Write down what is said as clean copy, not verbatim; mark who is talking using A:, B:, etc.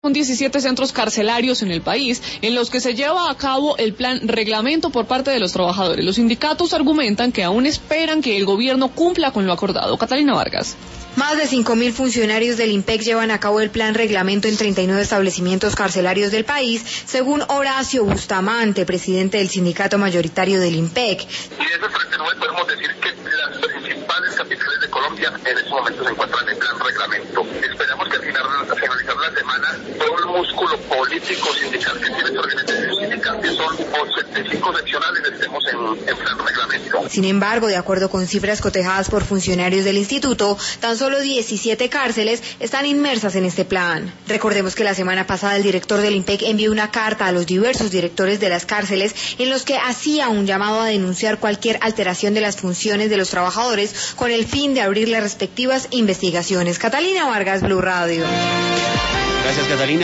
A: Son 17 centros carcelarios en el país en los que se lleva a cabo el plan reglamento por parte de los trabajadores. Los sindicatos argumentan que aún esperan que el gobierno cumpla con lo acordado. Catalina Vargas.
B: Más de 5.000 funcionarios del IMPEC llevan a cabo el plan reglamento en 39 establecimientos carcelarios del país, según Horacio Bustamante, presidente del sindicato mayoritario del IMPEC.
C: Y de esos 39 podemos decir que las principales capitales de Colombia en estos momentos se encuentran en plan reglamento. Esperamos que al finalizar la semana todo el músculo político sindical que tiene esta organización sindical, que son 85 seccionales, estemos en plan reglamento.
B: Sin embargo, de acuerdo con cifras cotejadas por funcionarios del instituto, tan solo 17 cárceles están inmersas en este plan. Recordemos que la semana pasada el director del IMPEC envió una carta a los diversos directores de las cárceles en los que hacía un llamado a denunciar cualquier alteración de las funciones de los trabajadores con el fin de abrir las respectivas investigaciones. Catalina Vargas, Blue Radio.
D: Gracias, Catalina.